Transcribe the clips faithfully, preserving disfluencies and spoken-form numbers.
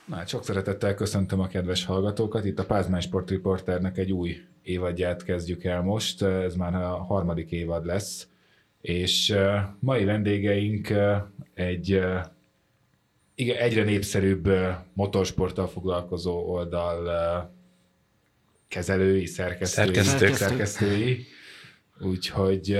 Na, hát sok szeretettel köszöntöm a kedves hallgatókat. Itt a Pázmány Sport Reporternek egy új évadját kezdjük el most. Ez már a harmadik évad lesz. És mai vendégeink egy igen, egyre népszerűbb motorsporttal foglalkozó oldal kezelői, szerkesztői. Szerkesztők. szerkesztői. Úgyhogy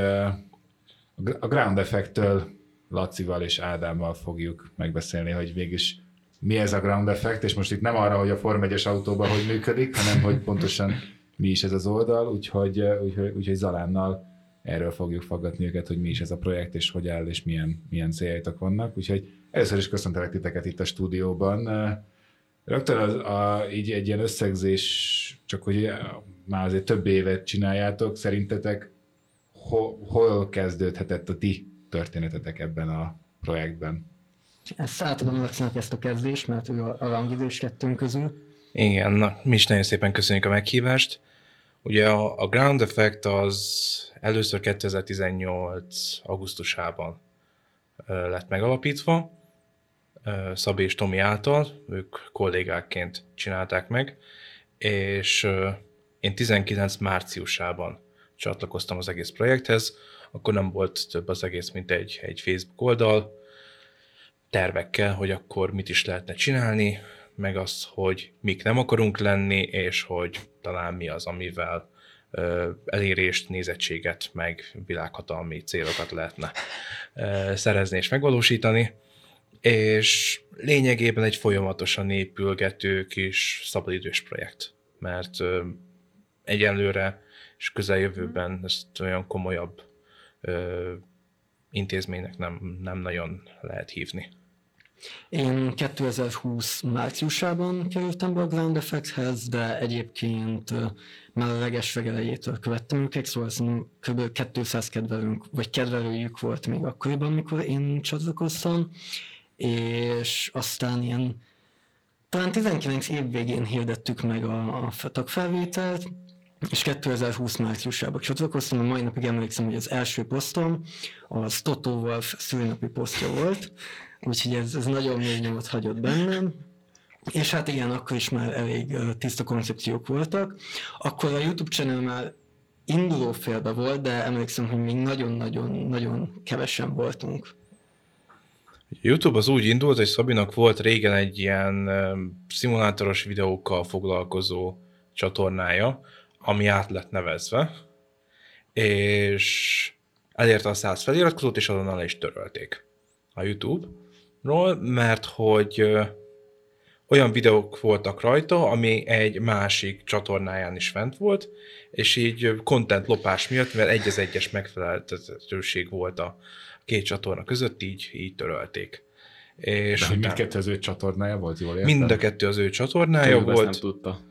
a Ground Effect-től Lacival és Ádámmal fogjuk megbeszélni, hogy mégis mi ez a Ground Effect, és most itt nem arra, hogy a Form egyes autóban hogy működik, hanem hogy pontosan mi is ez az oldal, úgyhogy, úgyhogy, úgyhogy Zalánnal erről fogjuk faggatni őket, hogy mi is ez a projekt, és hogy áll, és milyen, milyen céljaitok vannak. Úgyhogy először is köszöntelek titeket itt a stúdióban. Rögtön az, a, így egy ilyen összegzés, csak hogy már azért több évet csináljátok, szerintetek hol, hol kezdődhetett a ti történetetek ebben a projektben? Ezt átadom Lacinak ezt a kezdést, mert ő a, a rangidős kettőnk közül. Igen, na, mi is nagyon szépen köszönjük a meghívást. Ugye a, a Ground Effect az először kétezer-tizennyolc augusztusában ö, lett megalapítva, ö, Szabi és Tomi által, ők kollégákként csinálták meg, és ö, én tizenkilenc márciusában csatlakoztam az egész projekthez, akkor nem volt több az egész, mint egy, egy Facebook oldal, tervekkel, hogy akkor mit is lehetne csinálni, meg az, hogy mik nem akarunk lenni, és hogy talán mi az, amivel ö, elérést, nézettséget, meg világhatalmi célokat lehetne ö, szerezni és megvalósítani. És lényegében egy folyamatosan épülgető kis szabadidős projekt, mert ö, egyenlőre és közeljövőben ezt olyan komolyabb ö, intézménynek nem, nem nagyon lehet hívni. Én kétezer-húsz márciusában kerültem be a Ground Effecthez, de egyébként uh, már a legeslegelejétől követtem őket, szóval kb. kétszáz kedvelőnk, vagy kedvelőjük volt még akkoriban, amikor én csatlakoztam, és aztán ilyen talán tizenkilenc év végén hirdettük meg a, a tagfelvételt, és kétezer-húsz márciusában csatlakoztam, a mai napig emlékszem, hogy az első posztom az Toto Wolff szülinapi posztja volt, úgyhogy ez, ez nagyon mély nyomot hagyott bennem. És hát igen, akkor is már elég uh, tiszta koncepciók voltak. Akkor a YouTube channel már induló félbe volt, de emlékszem, hogy még nagyon-nagyon-nagyon kevesen voltunk. YouTube az úgy indult, hogy Szabinak volt régen egy ilyen uh, szimulátoros videókkal foglalkozó csatornája, ami át lett nevezve, és elérte a száz feliratkozót, és azonnal le is törölték a YouTube-ról, mert hogy ö, olyan videók voltak rajta, ami egy másik csatornáján is fent volt, és így content lopás miatt, mert egy az egyes megfeleltetőség volt a két csatorna között, így, így törölték. És de hogy mindkettő az ő csatornája volt, jól értem? Mind a kettő az ő csatornája Tudom, volt. nem tudta.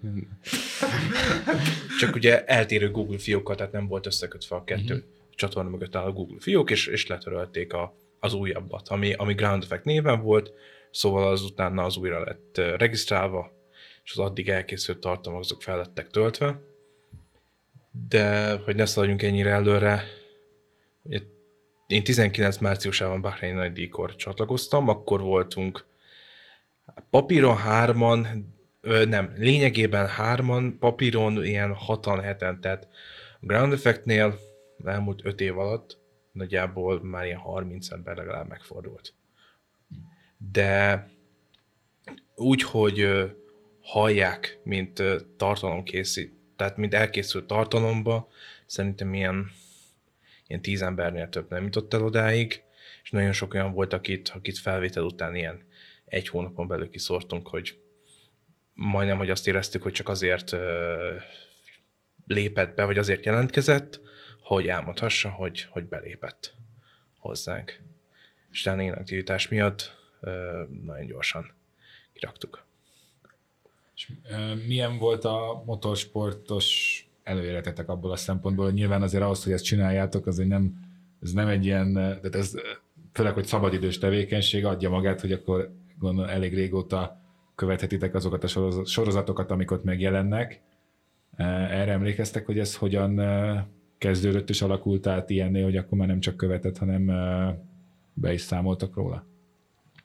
Csak ugye eltérő Google fiókkal, tehát nem volt összekötve a kettő uh-huh. csatorna mögött áll a Google fiók, és, és letörölték a, az újabbat, ami, ami Ground Effect néven volt, szóval az utána az újra lett regisztrálva, és az addig elkészült tartalmak azok fel lettek töltve. De, hogy ne szaladjunk ennyire előre, ugye én tizenkilenc márciusában Bahrein nagydíjkor csatlakoztam, akkor voltunk papíron hárman, nem, lényegében hárman, papíron ilyen hatan, heten, tehát a Ground Effectnél elmúlt öt év alatt nagyjából már ilyen harminc ember legalább megfordult. De úgy, hogy hallják, mint tartalomkészít, tehát mint elkészült tartalomba, szerintem ilyen, ilyen tíz embernél több nem jutott el odáig, és nagyon sok olyan volt, akit, akit felvétel után ilyen egy hónapon belül kiszórtunk, hogy majdnem, hogy azt éreztük, hogy csak azért ö, lépett be, vagy azért jelentkezett, hogy elmondhassa, hogy, hogy belépett hozzánk. És talán inaktivitás miatt ö, nagyon gyorsan kiraktuk. És, ö, milyen volt a motorsportos előéletetek abból a szempontból, hogy nyilván azért ahhoz, hogy ezt csináljátok, azért nem, ez nem egy ilyen, tehát ez főleg, hogy szabadidős tevékenység adja magát, hogy akkor gondolom elég régóta követhetitek azokat a sorozatokat, amik ott megjelennek. Erre emlékeztek, hogy ez hogyan kezdődött és alakult át ilyennél, hogy akkor már nem csak követett, hanem be is számoltak róla?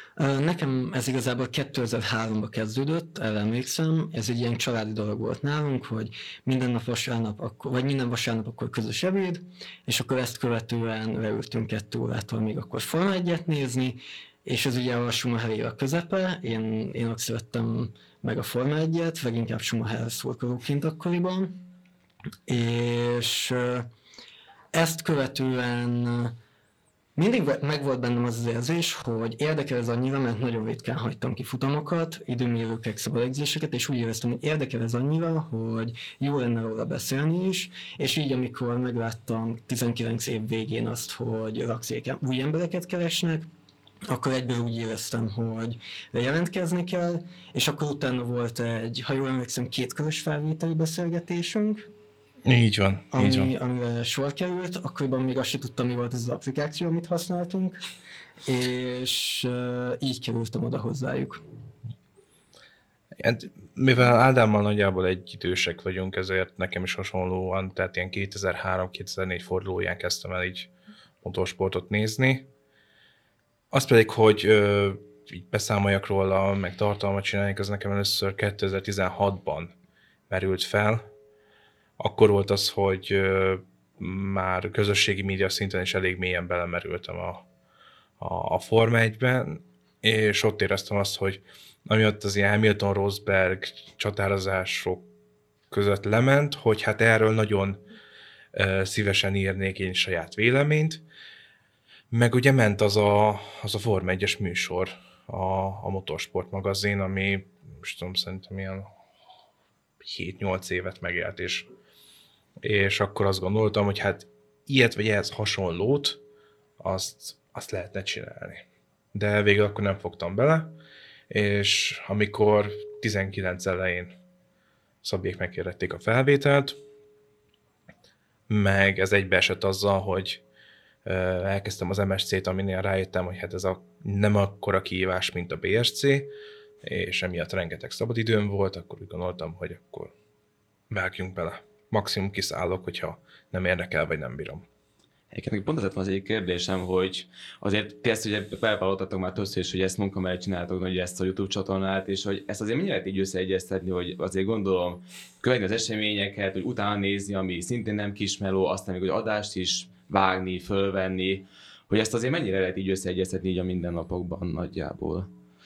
Nekem ez igazából kétezer-háromban kezdődött, erre emlékszem, ez egy ilyen családi dolog volt nálunk, hogy minden nap vasárnap, akkor, vagy minden vasárnap akkor közös ebéd, és akkor ezt követően leültünk kettő órától még akkor Forma egyet nézni, és ez ugye a Schumacher a közepe, én, én ott szerettem meg a Forma egyet, vagy inkább Schumacher szurkolóként akkoriban, és ezt követően mindig megvolt bennem az az érzés, hogy érdekel ez annyira, mert nagyon ritkán hagytam ki futamokat, időmérőknek, szabad edzéseket, és úgy éreztem, hogy érdekel ez annyira, hogy jó lenne róla beszélni is, és így amikor megláttam tizenkilenc év végén azt, hogy Raxék új embereket keresnek, akkor egyből úgy éreztem, hogy jelentkezni kell, és akkor utána volt egy, ha jól emlékszem, kétkörös felvételi beszélgetésünk, Így van, ami, így van. amire sor került, akkoriban még azt sem tudtam, mi volt ez az applikáció, amit használtunk, és uh, így kerültem oda hozzájuk. Mivel Ádámmal nagyjából egy idősek vagyunk, ezért nekem is hasonlóan, tehát ilyen kétezer-három kétezer-négy fordulóján kezdtem el így motorsportot nézni. Az pedig, hogy ö, így beszámoljak róla, meg tartalmat csinálni, az nekem először kétezer-tizenhatban merült fel. Akkor volt az, hogy ö, már közösségi média szinten is elég mélyen belemerültem a, a, a Forma egyben, és ott éreztem azt, hogy amiatt az ilyen Hamilton-Rosberg csatározások között lement, hogy hát erről nagyon ö, szívesen írnék én saját véleményt, meg ugye ment az a, az a Forma egyes műsor, a, a Motorsport magazin, ami most tudom, szerintem ilyen hét-nyolc évet megélt, és, és akkor azt gondoltam, hogy hát ilyet vagy ehhez hasonlót, azt, azt lehetne csinálni. De végül akkor nem fogtam bele, és amikor tizenkilenc elején Szabiék megkérdették a felvételt, meg ez egybeesett azzal, hogy elkezdtem az em es cét, aminél rájöttem, hogy hát ez a, nem akkora kihívás, mint a bé es cé, és emiatt rengeteg szabadidőm volt, akkor úgy gondoltam, hogy akkor vágjunk bele. Maximum kiszállok, hogyha nem érdekel, vagy nem bírom. Egyébként pont az az egyik kérdésem, hogy azért ti ezt ugye felvallottatok már többször is, hogy ezt munka mellett csináltok, hogy ezt a YouTube csatornát, és hogy ezt azért mennyire lehet így összeegyeztetni, hogy azért gondolom követni az eseményeket, hogy utána nézni, ami szintén nem kismeló, aztán még hogy adást is vágni, fölvenni, hogy ezt azért mennyire lehet így összeegyeztetni így a mindennapokban nagyjából?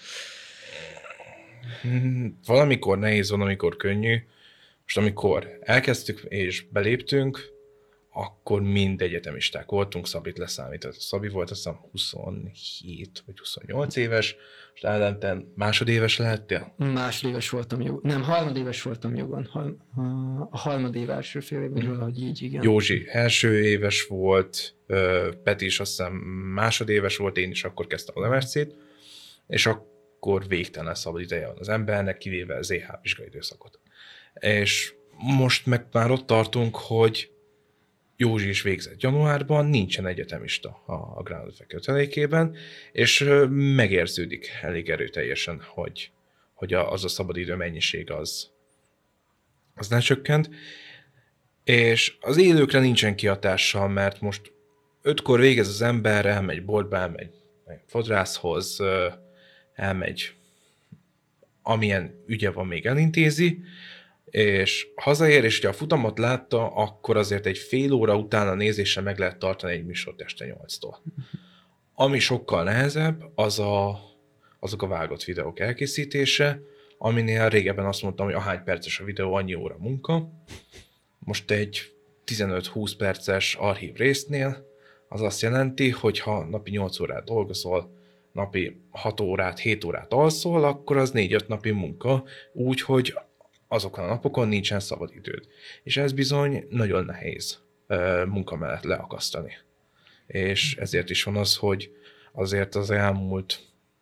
Valamikor nehéz, van, amikor könnyű. Most amikor elkezdtük és beléptünk, akkor mind egyetemisták voltunk, Szabit leszámított. Szabi volt azt hiszem huszonhét vagy huszonnyolc éves, most Ádám, te másodéves lehettél? Másodéves voltam, jó. Nem, harmadéves voltam jogon. A harmadév első fél évben, valahogy így, igen. Józsi első éves volt, Peti is azt hiszem másodéves volt, én is akkor kezdtem az em es cét, és akkor végtelen szabad ideje van az embernek, kivéve az zé há vizsgai időszakot. És most meg már ott tartunk, hogy Józsi is végzett januárban, nincsen egyetemista a Ground Effect kötelékében, és megérződik elég erőteljesen, hogy, hogy az a szabadidő mennyiség az, az ne csökkent. És az élőkre nincsen kihatással, mert most ötkor végez az ember, elmegy boltba, elmegy fodrászhoz, elmegy, amilyen ügye van, még elintézi, és hazaér, és ha a futamot látta, akkor azért egy fél óra után a nézésre meg lehet tartani egy műsort este nyolctól. Ami sokkal nehezebb, az a, azok a vágott videók elkészítése, aminél régebben azt mondtam, hogy ahány perces a videó, annyi óra munka. Most egy tizenöt-húsz perces archív résznél az azt jelenti, hogy ha napi nyolc órát dolgozol, napi hat órát, hét órát alszol, akkor az négy-öt napi munka, úgyhogy azokon a napokon nincsen szabadidőd. És ez bizony nagyon nehéz uh, munka mellett leakasztani. És ezért is van az, hogy azért az elmúlt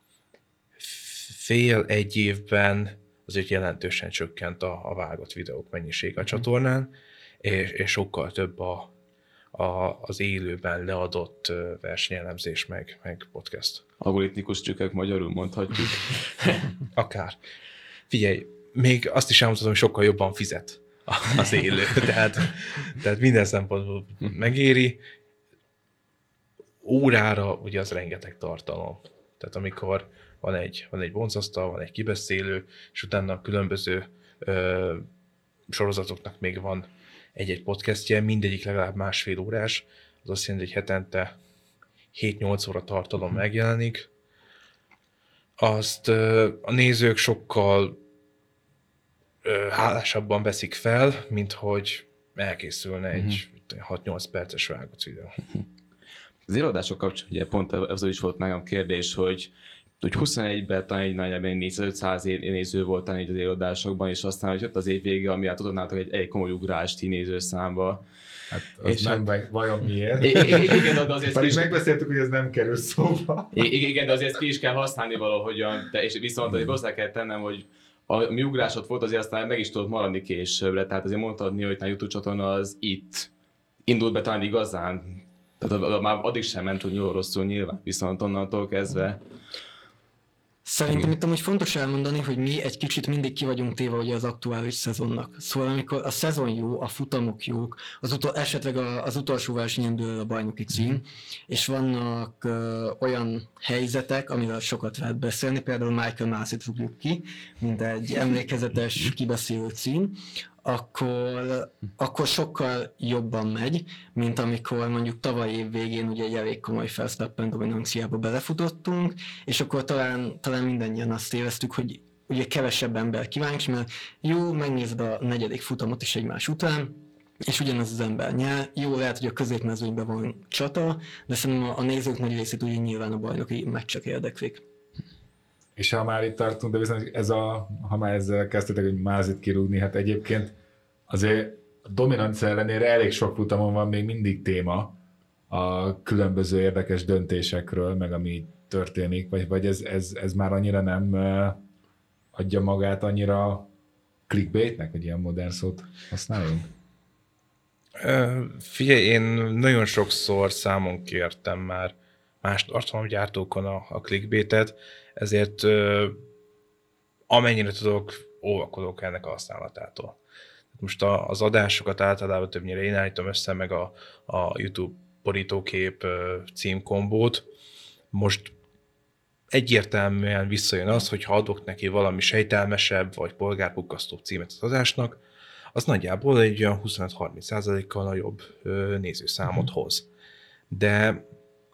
fél-egy évben azért jelentősen csökkent a, a vágott videók mennyisége a csatornán, és, és sokkal több a, a, az élőben leadott versenyelemzés meg, meg podcast. Algoritmikus trükkök, magyarul mondhatjuk. Akár. Figyelj, még azt is elmondhatom, hogy sokkal jobban fizet az élő, tehát, tehát minden szempontból megéri. Órára ugye az rengeteg tartalom. Tehát amikor van egy, van egy boncasztal, van egy kibeszélő, és utána a különböző ö, sorozatoknak még van egy-egy podcastje, mindegyik legalább másfél órás, az azt jelenti, hogy hetente hét-nyolc óra tartalom megjelenik. Azt ö, a nézők sokkal ö, hálásabban veszik fel, mint hogy elkészülne egy uh-huh. hat-nyolc perces vágott videó. Az előadások kapcsán ugye pont az is volt nálam kérdés, hogy, hogy huszonegyben talán egy nagyjából négyszáz-ötszáz néző volt talán így az előadásokban, és aztán, hogy jött az év vége, ami tudnátok egy, egy komoly ugrást így nézőszámba. Hát az és nem hát, vajon miért? Igen, de azért Pedig megbeszéltük, hogy ez nem kerül szóba. Igen, de azért ki is kell használni valahogyan, de és viszont azért hozzá kell tennem, hogy a mi ugrásod volt, azért aztán meg is tudott maradni későbbre, tehát azért mondhatni, hogy a YouTube csatorna az itt indult be talán igazán. Tehát már addig sem ment úgy jól rosszul nyilván, viszont onnantól kezdve. Szerintem itt amúgy fontos elmondani, hogy mi egy kicsit mindig ki vagyunk téve ugye az aktuális szezonnak. Szóval amikor a szezon jó, a futamok jók, az utol, esetleg az utolsó versenyen dől a bajnoki cím, és vannak ö, olyan helyzetek, amivel sokat lehet beszélni, például Michael Masit fogjuk ki, mint egy emlékezetes kibeszélő cím, akkor, akkor sokkal jobban megy, mint amikor mondjuk tavaly év végén ugye egy elég komoly Verstappen dominanciába belefutottunk, és akkor talán, talán mindannyian azt éreztük, hogy ugye kevesebb ember kíváncsi, mert jó, megnézed a negyedik futamot is egymás után, és ugyanaz az ember nyer. Jó, lehet, hogy a középmezőnyben van csata, de szerintem a, a nézők nagy részét ugye nyilván a bajnoki meccsek érdeklik. És ha már itt tartunk, de viszont ez a, ha már ezzel kezdtetek, hogy Mazit kirúgni, hát egyébként azért a dominancia ellenére elég sok futamon van még mindig téma a különböző érdekes döntésekről, meg ami történik, vagy, vagy ez, ez, ez már annyira nem adja magát annyira clickbaitnek, hogy ilyen modern szót használjunk? Figyelj, én nagyon sokszor számon kértem már más tartalomgyártókon a, a clickbaitet, ezért amennyire tudok, óvakodok ennek a használatától. Most a, az adásokat általában többnyire én állítom össze, meg a, a YouTube borítókép címkombót. Most egyértelműen visszajön az, hogy ha adok neki valami sejtelmesebb, vagy polgárpukkasztó címet az adásnak, az nagyjából egy olyan huszonöt-harminc százalékkal nagyobb nézőszámot uh-huh. hoz. De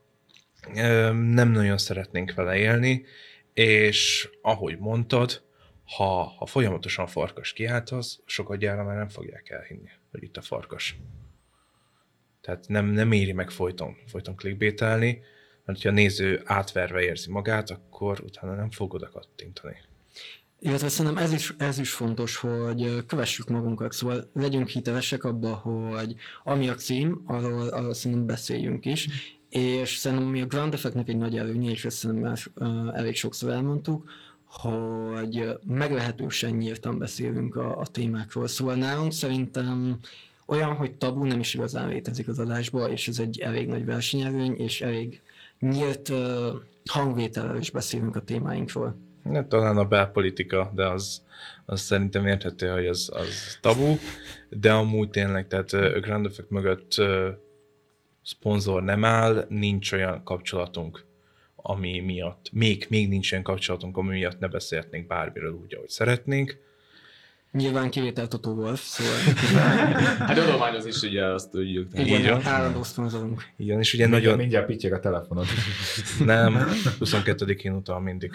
nem nagyon szeretnénk vele élni, és ahogy mondtad, ha, ha folyamatosan farkas kiáltasz, sokat gyára már nem fogják elhinni, hogy itt a farkas. Tehát nem, nem éri meg folyton, folyton clickbaitelni, mert ha a néző átverve érzi magát, akkor utána nem fog oda kattintani. Illetve szerintem ez is, ez is fontos, hogy kövessük magunkat, szóval legyünk hitelesek abba, hogy ami a cím, arról, arról szerintem beszéljünk is, és szerintem mi a Ground Effectnek egy nagy előnye, és ezt szerintem már elég sokszor elmondtuk, hogy meglehetősen nyíltan beszélünk a, a témákról. Szóval nálunk szerintem olyan, hogy tabu nem is igazán létezik az adásban, és ez egy elég nagy versenyelőny, és elég nyílt uh, hangvétellel is beszélünk a témáinkról. Ja, talán a belpolitika, de az, az szerintem érthető, hogy az, az tabu, de amúgy tényleg, tehát a Ground Effect mögött uh, szponzor nem áll, nincs olyan kapcsolatunk, ami miatt, még, még nincs olyan kapcsolatunk, ami miatt ne beszélhetnénk bármiről úgy, ahogy szeretnénk. Nyilván kivétel Totó Wolff, szóval... Hát adományoz is, ugye, azt tudjuk. Igen, állandó szponzorunk. Igen, és ugye mindjárt, nagyon... Mindjárt pittyeg a telefonod. Nem, huszonkettedikén utal mindig.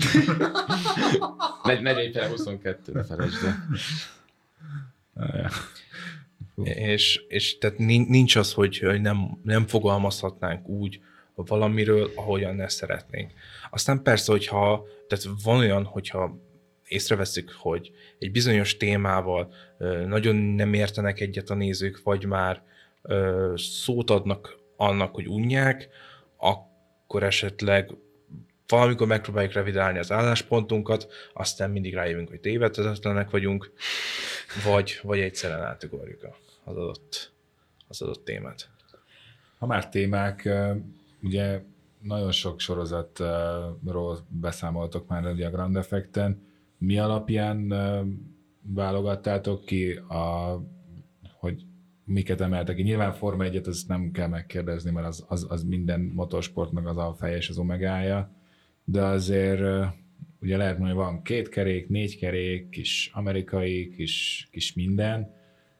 Ne légy fel huszonkettő, ne felejtsd el. És, és tehát nincs az, hogy, hogy nem, nem fogalmazhatnánk úgy valamiről, ahogyan ne szeretnénk. Aztán persze, hogyha, tehát van olyan, hogyha észreveszünk, hogy egy bizonyos témával nagyon nem értenek egyet a nézők, vagy már szót adnak annak, hogy unják, akkor esetleg valamikor megpróbáljuk revidálni az álláspontunkat, aztán mindig rájövünk, hogy tévedhetetlenek vagyunk, vagy, vagy egyszerűen átugorjuk az adott, az adott témát. Ha már témák, ugye nagyon sok sorozatról beszámoltok már ugye a Ground Effecten. Mi alapján válogattátok ki, a, hogy miket emeltek ki? Nyilván Forma egyet azt nem kell megkérdezni, mert az, az, az minden motorsportnak az alfája és az omegája, de azért ugye lehet mondani, van két kerék, négy kerék, kis amerikai, kis, kis minden.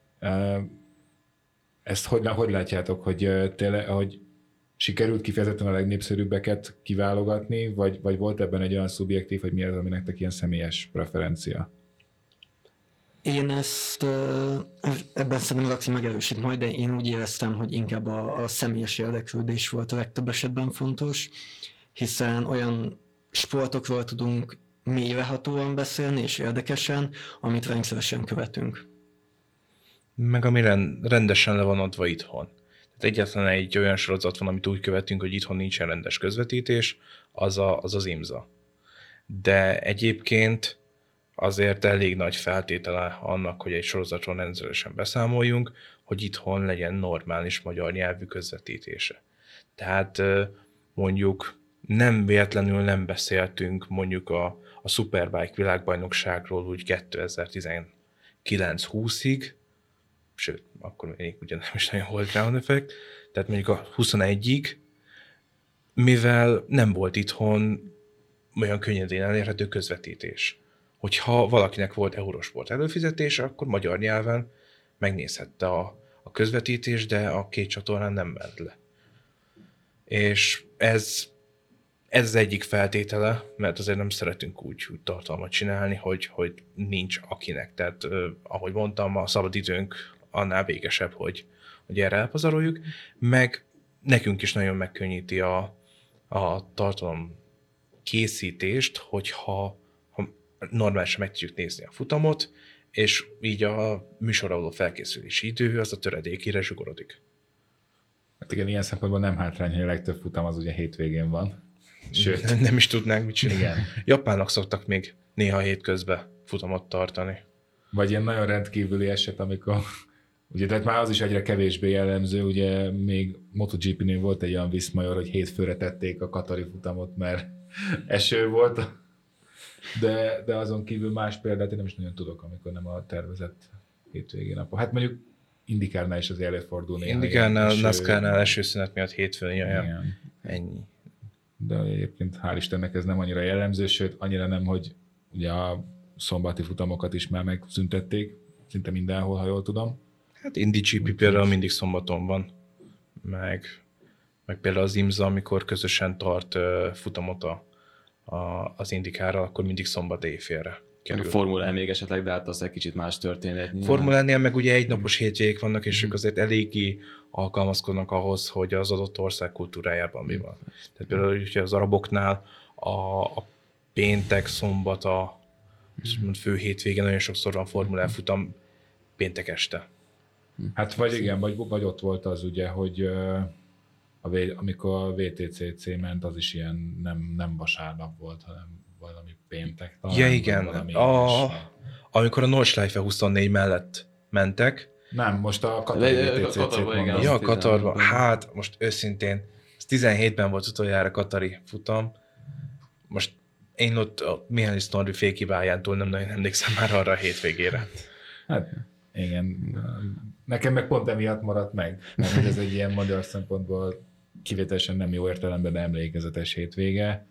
Ezt hogy, hogy látjátok, hogy tényleg, hogy sikerült kifejezetten a legnépszerűbbeket kiválogatni, vagy, vagy volt ebben egy olyan szubjektív, hogy mi az, ami nektek ilyen személyes preferencia? Én ezt, ebben szerintem Laci megerősít majd, de én úgy éreztem, hogy inkább a, a személyes érdeklődés volt a legtöbb esetben fontos, hiszen olyan sportokról tudunk mélyrehatóan beszélni és érdekesen, amit rendszeresen követünk. Meg ami rendesen le van adva itthon. Tehát egyetlen egy olyan sorozat van, amit úgy követünk, hogy itthon nincsen rendes közvetítés, az a, az, az IMSA. De egyébként azért elég nagy feltétele annak, hogy egy sorozatról rendszeresen beszámoljunk, hogy itthon legyen normális magyar nyelvű közvetítése. Tehát mondjuk nem véletlenül nem beszéltünk mondjuk a, a Superbike világbajnokságról úgy kétezer-tizenkilenc húszig, sőt, akkor még ugye nem is nagyon volt ground effect, tehát mondjuk a huszonegyig, mivel nem volt itthon olyan könnyedén elérhető közvetítés. Hogyha valakinek volt Eurosport előfizetése, akkor magyar nyelven megnézhette a, a közvetítés, de a két csatornán nem ment le. És ez, ez az egyik feltétele, mert azért nem szeretünk úgy, úgy tartalmat csinálni, hogy, hogy nincs akinek. Tehát eh, ahogy mondtam, a szabadidőnk annál végesebb, hogy, hogy erre elpazaroljuk, meg nekünk is nagyon megkönnyíti a, a tartalom készítést, hogyha ha normálisan meg tudjuk nézni a futamot, és így a műsorra való felkészülési idő az a töredékére zsugorodik. Hát igen, ilyen szempontból nem hátrány, hogy a legtöbb futam az ugye hétvégén van. Sőt. Nem is tudnánk mit csinálni. Igen. Japánok szoktak még néha hétközben futamot tartani. Vagy ilyen nagyon rendkívüli eset, amikor ugye, tehát már az is egyre kevésbé jellemző, ugye még MotoGP-nél volt egy olyan viszmajor, hogy hétfőre tették a katari futamot, mert eső volt, de, de azon kívül más példát én nem is nagyon tudok, amikor nem a tervezett hétvégén napon. Hát mondjuk Indikárnál is az előfordul néha. Indikárnál, NASCAR-nál esőszünet miatt hétfőn jaj, ennyi. De egyébként hál' Istennek ez nem annyira jellemző, sőt annyira nem, hogy ugye a szombati futamokat is már megszüntették, szinte mindenhol, ha jól tudom. Hát IndyGP például mindig szombaton van, meg, meg például az IMSA, amikor közösen tart uh, futamot a, a, az Indikárral, akkor mindig szombat éjfélre kerül. A Formulán még esetleg, de hát az egy kicsit más történet. Formulánél meg ugye egynapos hétvégék vannak, és ők azért eléggé alkalmazkodnak ahhoz, hogy az adott ország kultúrájában mi van. Tehát például ugye az araboknál a, a péntek, szombat, a fő hétvégén nagyon sokszor van formulán futam péntek este. Hát vagy igen, vagy, vagy ott volt az ugye, hogy a, amikor a vé té cé cé ment, az is ilyen nem, nem vasárnap volt, hanem valami péntek. Talán, ja igen, a, amikor a Nordschleife huszonnégy mellett mentek. Nem, most a Katari vé té cé cé-t mondom. Ja, Katarban. Hát most őszintén, ez tizenhétben volt utoljára Katari futam. Most én ott a Mihály Norvi fékibáján túl nem nagyon emlékszem már arra a hétvégére. Hát igen, nekem meg pont emiatt maradt meg, mert ez egy ilyen magyar szempontból kivételesen nem jó értelemben, de emlékezetes hétvége.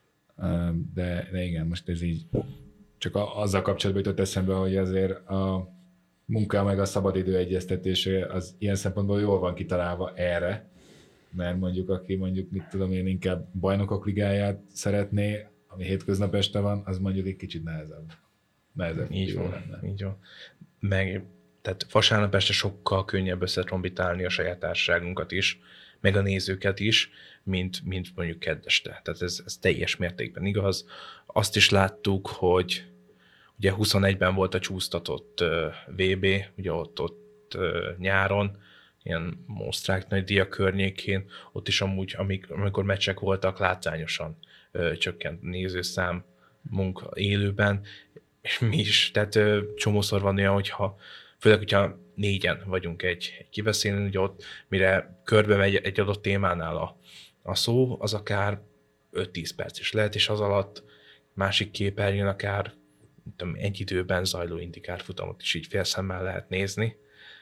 De, de igen, most ez így csak a, azzal kapcsolatban jutott eszembe, hogy azért a munka meg a szabadidő egyeztetése az ilyen szempontból jól van kitalálva erre, mert mondjuk aki mondjuk, mit tudom én, inkább bajnokok ligáját szeretné, ami hétköznap este van, az mondjuk egy kicsit nehezebb. Nehezebb. Így van, lenne. Így van. Meg, tehát vasárnap este sokkal könnyebb összetrombitálni a saját társaságunkat is, meg a nézőket is, mint, mint mondjuk kedd este. Tehát ez, ez teljes mértékben igaz. Azt is láttuk, hogy ugye huszonegyben volt a csúsztatott uh, vé bé, ugye ott, ott uh, nyáron, ilyen osztrák nagy díja környékén, ott is amúgy, amik, amikor meccsek voltak, látványosan uh, csökkent nézőszám munka élőben, és mi is, tehát uh, csomószor van olyan, hogyha főleg, hogyha négyen vagyunk egy, egy kibeszélőn, ugye ott, mire körbe megy egy adott témánál a, a szó, az akár öt-tíz perc is lehet, és az alatt másik képernyőn akár tudom, egy időben zajló Indikár futamot is így félszemmel lehet nézni.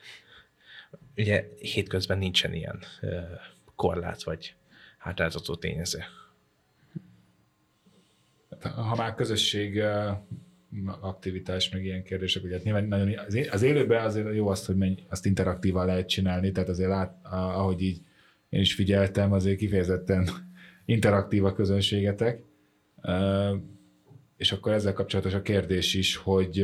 Ugye hétközben nincsen ilyen uh, korlát vagy hátráltató tényező. Ha már közösség aktivitás, meg ilyen kérdések, ugye hát nyilván nagyon, az élőben azért jó azt, hogy menj, azt interaktívan lehet csinálni, tehát azért lát, ahogy így én is figyeltem, azért kifejezetten interaktív a közönségetek. És akkor ezzel kapcsolatos a kérdés is, hogy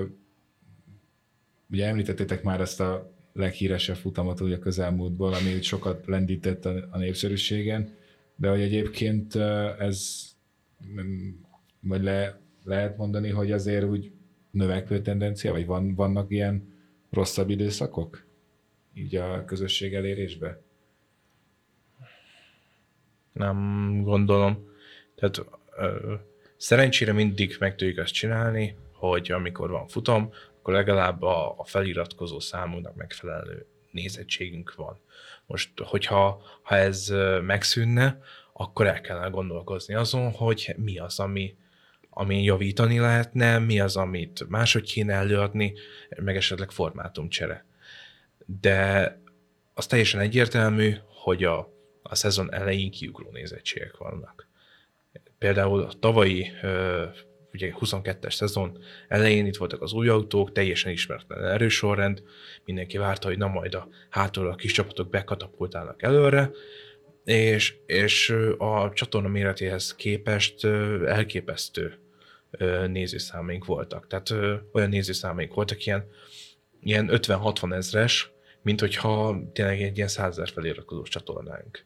ugye említettétek már ezt a leghíresebb futamot ugye a közelmúltból, ami sokat lendített a népszerűségen, de hogy egyébként ez vagy le, lehet mondani, hogy azért úgy növekvő tendencia, vagy van, vannak ilyen rosszabb időszakok így a közösség elérésbe? Nem gondolom. Tehát ö, szerencsére mindig meg tudjuk azt csinálni, hogy amikor van futam, akkor legalább a, a feliratkozó számunknak megfelelő nézettségünk van. Most, hogyha ha ez megszűnne, akkor el kellene gondolkozni azon, hogy mi az, ami, ami javítani lehetne, mi az, amit máshogy kéne előadni, meg esetleg formátumcsere. De az teljesen egyértelmű, hogy a, a szezon elején kiugró nézettségek vannak. Például a tavalyi ugye huszonkettes szezon elején itt voltak az új autók, teljesen ismeretlen erősorrend, mindenki várta, hogy na majd a hátulról a kis csapatok bekatapultálnak előre, és, és a csatorna méretéhez képest elképesztő nézőszámaink voltak. Tehát olyan nézőszámaink voltak, ilyen, ilyen ötven-hatvan ezres, mint hogyha tényleg egy ilyen százezer feliratkozós csatornánk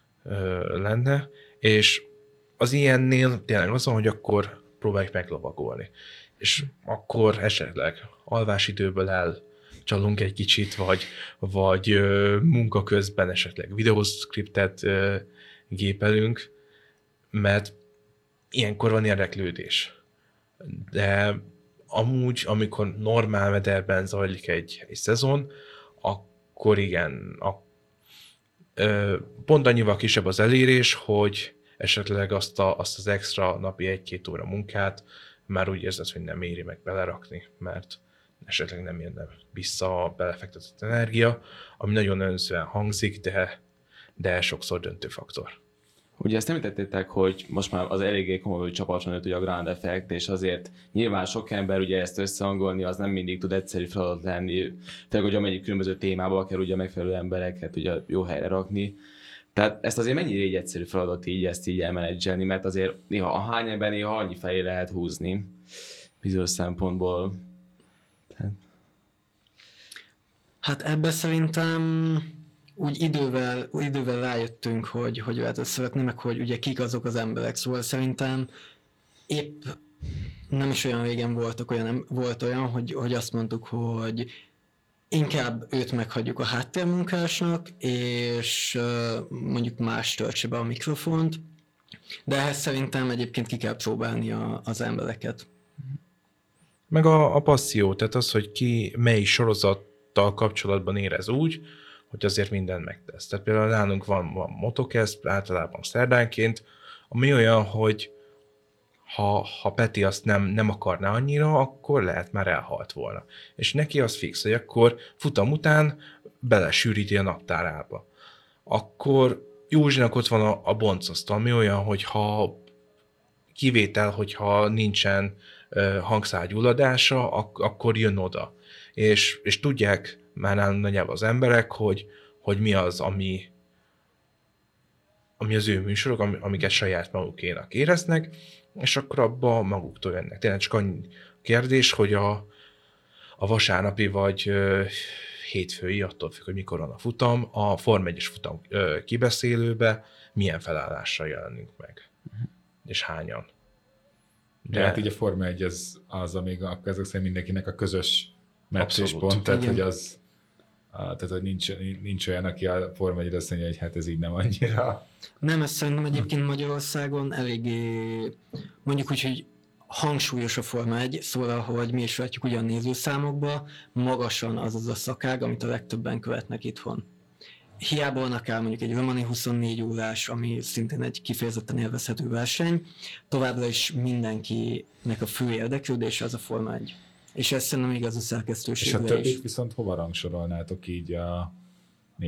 lenne, és az ilyennél tényleg az van, hogy akkor próbáljuk meglovagolni. És akkor esetleg alvásidőből elcsalunk egy kicsit, vagy, vagy ö, munka közben esetleg videószkriptet ö, gépelünk, mert ilyenkor van érdeklődés. De amúgy, amikor normál mederben zajlik egy, egy szezon, akkor igen, a, ö, pont annyival kisebb az elérés, hogy esetleg azt, a, azt az extra napi egy-két óra munkát már úgy érzed, hogy nem éri meg belerakni, mert esetleg nem jönne vissza a belefektetett energia, ami nagyon önzően hangzik, de, de sokszor döntő faktor. Ugye ezt említettétek, hogy most már az eléggé komoly csapatra nőtt ugye a Ground Effect, és azért nyilván sok ember ugye ezt összehangolni, az nem mindig tud egyszerű feladat lenni, tehát hogy amelyik különböző témába kell ugye megfelelő embereket ugye jó helyre rakni. Tehát ezt azért mennyire egy egyszerű feladat így ezt így elmenedzselni, mert azért néha a hány ember néha annyi felé lehet húzni bizonyos szempontból. Tehát... Hát ebben szerintem úgy idővel, idővel rájöttünk, hogy hogy lehet összevetni, meg hogy ugye kik azok az emberek, szóval szerintem épp nem is olyan régen voltak olyan, volt olyan, hogy, hogy azt mondtuk, hogy inkább őt meghagyjuk a háttérmunkásnak, és uh, mondjuk más töltse be a mikrofont, de ehhez szerintem egyébként ki kell próbálni a, az embereket. Meg a, a passzió, tehát az, hogy ki mely sorozattal kapcsolatban érez úgy, hogy azért mindent megtesz. Tehát például nálunk van, van Motocast, általában szerdánként, ami olyan, hogy ha, ha Peti azt nem, nem akarná annyira, akkor lehet már elhalt volna. És neki az fix, hogy akkor futam után belesűríti a naptárába. Akkor Józsinak ott van a, a boncasztal, ami olyan, hogy ha kivétel, hogyha nincsen uh, hangszárgyulladása, ak- akkor jön oda. És, és tudják már nálunk nagyjából az emberek, hogy, hogy mi az, ami, ami az ő műsorok, amiket saját magukénak éreznek, és akkor abba maguktól jönnek. Tényleg csak annyi kérdés, hogy a, a vasárnapi vagy ö, hétfői, attól függ, hogy mikor van a futam, a Form egyes futam ö, kibeszélőbe milyen felállással jelenünk meg, uh-huh. és hányan. De hát így a Forma egy az, az amíg ezek szerint mindenkinek a közös meccéspont, tehát hogy az tehát, hogy nincs, nincs olyan, aki a Forma egyre azt mondja, hogy hát ez így nem annyira. Nem, ez szerintem egyébként Magyarországon eléggé, mondjuk úgy, hogy hangsúlyos a Forma egy, szóval, hogy mi is vetjük ugyan nézőszámokba, magasan az az a szakág, amit a legtöbben követnek itthon. Hiába van akár mondjuk egy Romani huszonnégy órás, ami szintén egy kifejezetten élvezhető verseny, továbbra is mindenkinek a fő érdeklődése az a Forma egy. És ez szerintem igaz a szerkesztőségre is. És a többit viszont hova rangsorolnátok így a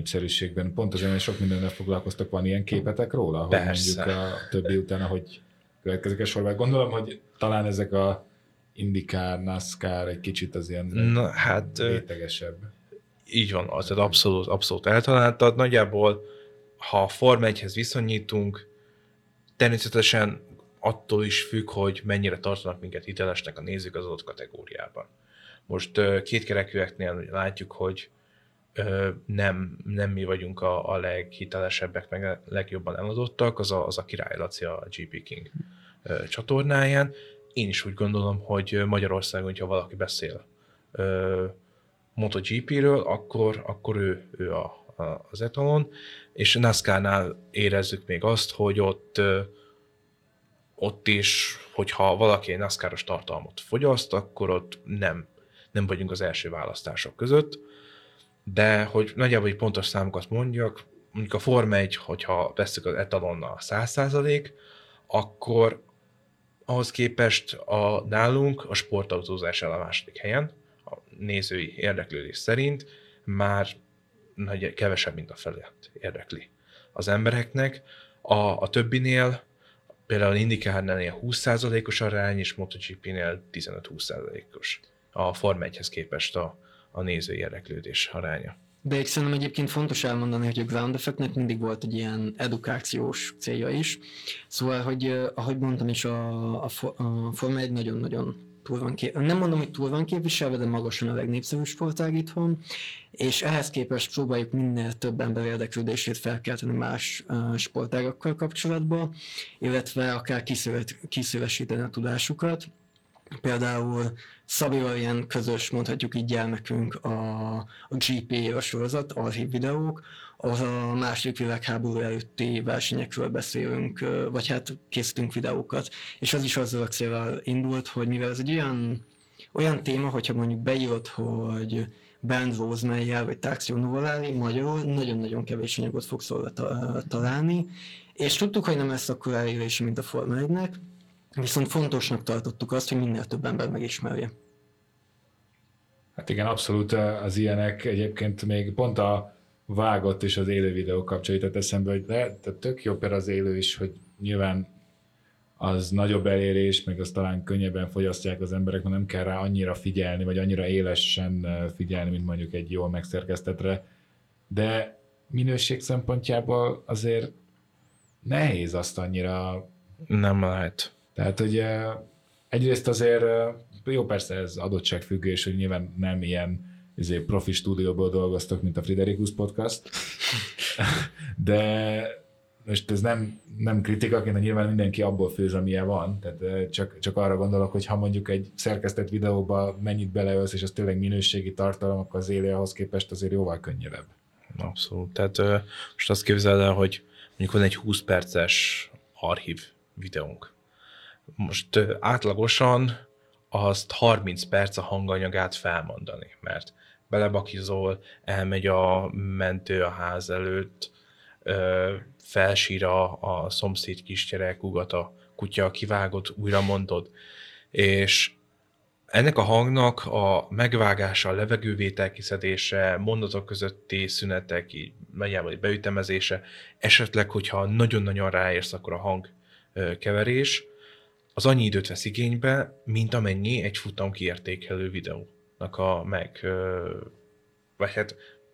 népszerűségben? Pont azért, hogy sok mindennel foglalkoztok, van ilyen képetek róla? Hogy Persze. mondjuk a többi után, ahogy következik a sorban. Gondolom, hogy talán ezek a IndyCar, NASCAR egy kicsit az ilyen Na, hát, rétegesebb. Így van, az abszolút, abszolút eltaláltad. Nagyjából, ha a Forma egyhez viszonyítunk, természetesen attól is függ, hogy mennyire tartanak minket hitelesnek a nézők az adott kategóriában. Most kétkerekűeknél látjuk, hogy nem, nem mi vagyunk a, a leghitelesebbek, meg a legjobban eladottak, az a, az a Király Laci a gé pé King csatornáján. Én is úgy gondolom, hogy Magyarországon, hogyha valaki beszél MotoGP-ről, akkor, akkor ő, ő a, a, az etalon, és NASCAR-nál érezzük még azt, hogy ott, ott is, hogyha valaki egy NASCAR-os tartalmat fogyaszt, akkor ott nem, nem vagyunk az első választások között, de hogy nagyjából egy pontos számokat mondjak, mondjuk a Forma egy, hogyha vesszük az etalonnal száz százalék, akkor ahhoz képest a, nálunk a sportautózás el a második helyen, a nézői érdeklődés szerint már nagy, kevesebb, mint a felett érdekli az embereknek. A, a többinél, például IndyCar-nél húsz százalékos arány, és MotoGP-nél tizenöt-húsz százalékos a Forma egyhez képest a, a nézői érdeklődés aránya. De egy szerintem egyébként fontos elmondani, hogy a Ground Effectnek mindig volt egy ilyen edukációs célja is. Szóval, hogy ahogy mondtam is, a, a, a Forma egy nagyon-nagyon túl van kép... Nem mondom, hogy túl van képviselve, de magasan a legnépszerűbb sportág itthon, és ehhez képest próbáljuk minél több ember érdeklődését felkelteni más uh, sportágakkal kapcsolatban, illetve akár kiszélesíteni a tudásukat. Például Szabival ilyen közös, mondhatjuk így gyermekünk a, a gé pé sorozat, archív videók, ahol a második világháború előtti versenyekről beszélünk, vagy hát készítünk videókat. És az is azzal a célral indult, hogy mivel ez egy olyan, olyan téma, hogyha mondjuk beírod, hogy Bernd Rosemeier vagy Tazio Nuvolari magyarul, nagyon-nagyon kevés anyagot fogsz róla találni, és tudtuk, hogy nem lesz akkor elérése, mint a Forma egynek, viszont fontosnak tartottuk azt, hogy minél több ember megismerje. Hát igen, abszolút az ilyenek egyébként még pont a vágott és az élő videó kapcsolatot eszembe, hogy de, de tök jobb az élő is, hogy nyilván az nagyobb elérés, meg azt talán könnyebben fogyasztják az emberek, mert nem kell rá annyira figyelni, vagy annyira élesen figyelni, mint mondjuk egy jól megszerkesztetre, de minőség szempontjából azért nehéz azt annyira... Nem lehet. Tehát, hogy egyrészt azért, jó persze ez adottságfüggés, hogy nyilván nem ilyen ezért profi stúdióból dolgoztok, mint a Friderikus Podcast, de most ez nem, nem kritikaként, de nyilván mindenki abból főz, amilyen van, tehát csak, csak arra gondolok, hogy ha mondjuk egy szerkesztett videóba mennyit beleölsz, és az tényleg minőségi tartalom, akkor az élő ahhoz képest azért jóval könnyebb. Abszolút. Tehát most azt képzeld el, hogy mondjuk van egy húsz perces archív videónk. Most átlagosan azt harminc perc a hanganyagát felmondani, mert belebakizol, elmegy a mentő a ház előtt, felsír a, a szomszéd kisgyerek, ugat a kutya, kivágod, újra mondod, és ennek a hangnak a megvágása, a levegővétel kiszedése, mondatok közötti szünetek, így nagyjából egy beütemezése, esetleg, hogyha nagyon-nagyon ráérsz, akkor a hangkeverés, az annyi időt vesz igénybe, mint amennyi egy futam kiértékelő videónak a meg, vagy hát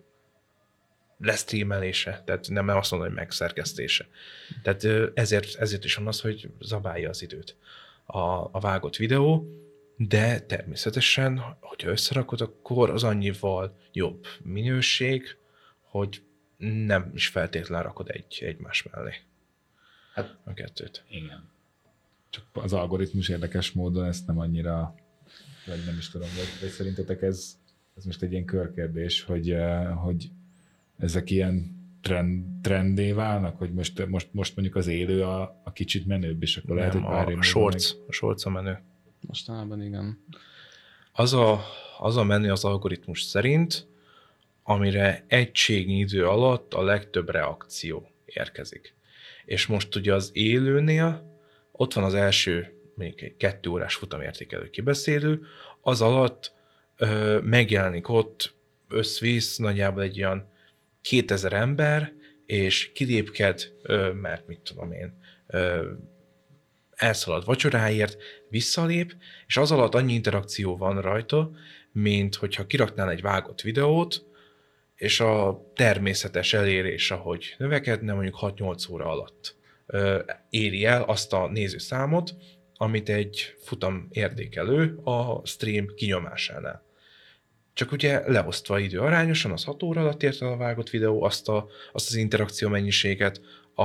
lesztreamelése, tehát nem azt mondom, hogy megszerkesztése. Tehát ezért, ezért is van az, hogy zabálja az időt a, a vágott videó, de természetesen, hogyha összerakod, akkor az annyival jobb minőség, hogy nem is feltétlenül rakod egy, egymás mellé hát, a kettőt. Igen. Csak az algoritmus érdekes módon ezt nem annyira, vagy nem is tudom, vagy, vagy szerintetek ez, ez most egy ilyen körkérdés, hogy, hogy ezek ilyen trend, trendé válnak, hogy most, most, most mondjuk az élő a, a kicsit menőbb, és akkor lehet, nem, hogy pár a, a shorts, meg... a shorts a menő. Mostanában igen. Az a, az a menő az algoritmus szerint, amire egységnyi idő alatt a legtöbb reakció érkezik. És most ugye az élőnél ott van az első, mondjuk egy kettő órás futamértékelő kibeszélő, az alatt ö, megjelenik ott összvisz nagyjából egy olyan kétezer ember, és kilépked, ö, mert mit tudom én, ö, elszalad vacsoráért, visszalép, és az alatt annyi interakció van rajta, mint hogyha kiraknál egy vágott videót, és a természetes elérés, ahogy növekedne, mondjuk hat-nyolc óra alatt ö, éri el azt a nézőszámot, amit egy futam értékelő a stream kinyomásánál. Csak ugye leosztva idő arányosan, az hat óra alatt ért el a vágott videó, azt, a, azt az interakció mennyiséget, a,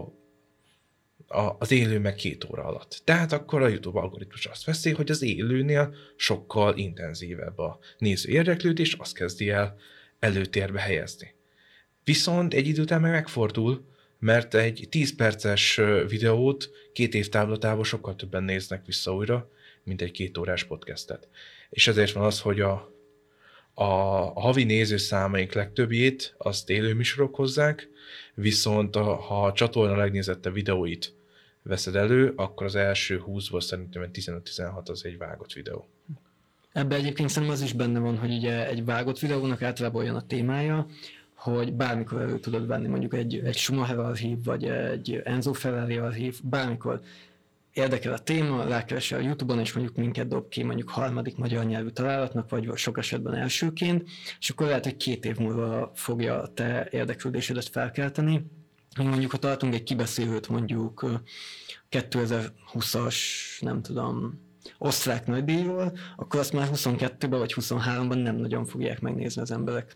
a, az élő meg két óra alatt. Tehát akkor a YouTube algoritmus azt veszi, hogy az élőnél sokkal intenzívebb a néző érdeklődés, azt kezdi el előtérbe helyezni. Viszont egy idő után meg megfordul, mert egy tíz perces videót két év távlatában sokkal többen néznek vissza újra, mint egy két órás podcastet. És ezért van az, hogy a, a, a havi nézőszámaink legtöbbjét azt élő műsorok hozzák, viszont a, ha a csatorna legnézettebb videóit veszed elő, akkor az első húszból szerintem tizenöt-tizenhat az egy vágott videó. Ebben egyébként szerintem az is benne van, hogy ugye egy vágott videónak általában olyan a témája, hogy bármikor elő tudod venni mondjuk egy, egy Schumacher archív, vagy egy Enzo Ferrari archív, bármikor érdekel a téma, rákeresel a YouTube-on, és mondjuk minket dob ki mondjuk harmadik magyar nyelvű találatnak, vagy sok esetben elsőként, és akkor lehet, hogy két év múlva fogja a te érdeklődésedet felkelteni. Mondjuk, ha tartunk egy kibeszélőt mondjuk kétezer-húszas, nem tudom, osztrák nagydíjról, akkor azt már huszonkettőben vagy huszonháromban nem nagyon fogják megnézni az emberek.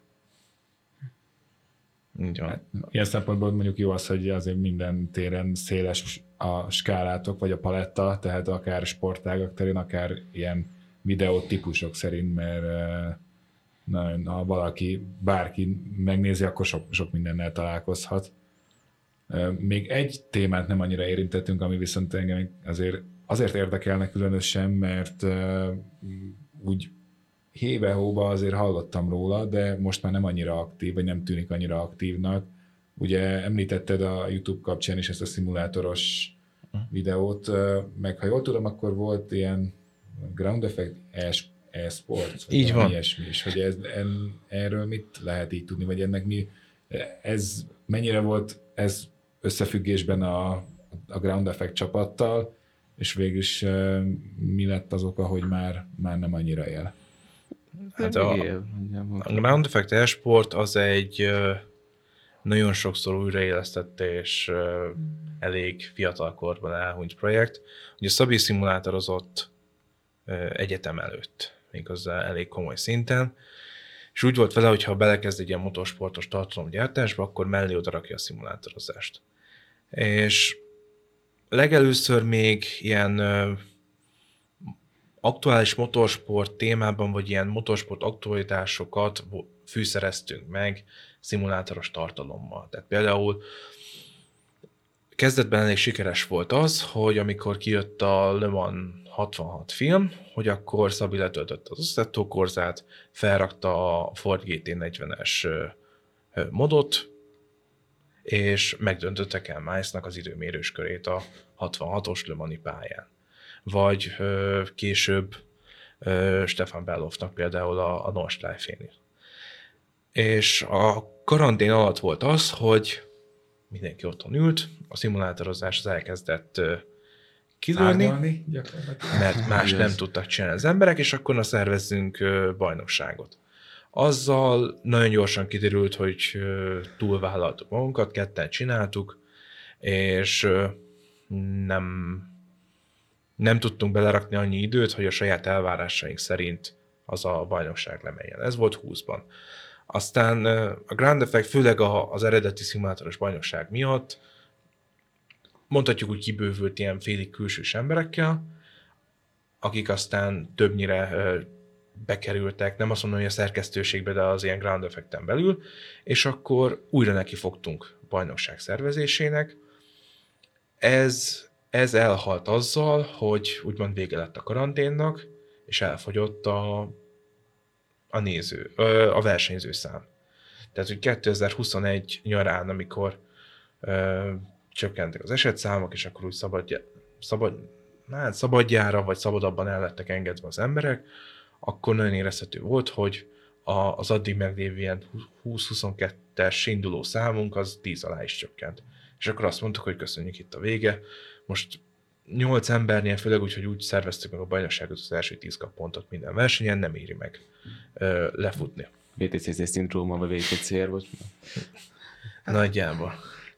Hát, ilyen szempontból mondjuk jó az, hogy azért minden téren széles a skálátok, vagy a paletta, tehát akár sportágak terén, akár ilyen videótípusok szerint, mert na, ha valaki, bárki megnézi, akkor sok, sok mindennel találkozhat. Még egy témát nem annyira érintettünk, ami viszont engem azért, azért érdekelne különösen, mert úgy hébe-hóba azért hallottam róla, de most már nem annyira aktív, vagy nem tűnik annyira aktívnak. Ugye említetted a YouTube kapcsán is ezt a szimulátoros videót, meg ha jól tudom, akkor volt ilyen Ground Effect e-sport, így van. Ilyesmi is, hogy ez, en, erről mit lehet így tudni, vagy ennek mi, ez mennyire volt ez összefüggésben a, a Ground Effect csapattal, és végülis mi lett az oka, hogy már, már nem annyira él? Hát a, a Ground Effect e-sport az egy nagyon sokszor újraélesztett és elég fiatal korban elhunyt projekt. Ugye Szabi szimulátorozott egyetem előtt, méghozzá elég komoly szinten, és úgy volt vele, hogy ha belekezd egy ilyen motorsportos tartalomgyártásba, akkor mellé odarakja a szimulátorozást. És legelőször még ilyen aktuális motorsport témában, vagy ilyen motorsport aktualitásokat fűszereztünk meg szimulátoros tartalommal. Tehát például kezdetben elég sikeres volt az, hogy amikor kijött a Le Mans hatvanhat film, hogy akkor Szabi letöltötte az Assetto Corsát, felrakta a Ford gé té negyvenes modot, és megdöntötte Ken Miles-nak az időmérős körét a hatvanhatos Le Mans-i pályán. Vagy ö, később ö, Stefan Belloffnak például a, a Nordschleife-nél. És a karantén alatt volt az, hogy mindenki otthon ült, a szimulátorozás az elkezdett ö, kilőni, mert más nem tudtak csinálni az emberek, és akkor na szervezzünk ö, bajnokságot. Azzal nagyon gyorsan kiderült, hogy ö, túlvállaltuk magunkat, ketten csináltuk, és ö, nem... nem tudtunk belerakni annyi időt, hogy a saját elvárásaink szerint az a bajnokság lemenjen. Ez volt húszban. Aztán a Ground Effect főleg az eredeti szimulátoros bajnokság miatt mondhatjuk úgy kibővült ilyen félig külsős emberekkel, akik aztán többnyire bekerültek, nem azt mondom, hogy a szerkesztőségbe, de az ilyen Ground Effecten belül, és akkor újra neki fogtunk bajnokság szervezésének. Ez Ez elhalt azzal, hogy úgymond vége lett a karanténnak, és elfogyott a, a néző, a versenyző szám. Tehát, hogy kétezer-huszonegy nyarán, amikor ö, csökkentek az esetszámok, és akkor úgy szabad, szabad, hát szabadjára, vagy szabadabban el lettek engedve az emberek, akkor nagyon érezhető volt, hogy a, az addig meglévő ilyen húsz-huszonkettes induló számunk az tíz alá is csökkent. És akkor azt mondtuk, hogy köszönjük, itt a vége, most nyolc embernél, főleg úgy, hogy úgy szerveztük meg a bajnokságot, az első tíz kap pontot minden versenyen, nem éri meg ö, lefutni. vé té cé cé szindróma, vagy vé té cé er, vagy? Nagyjából.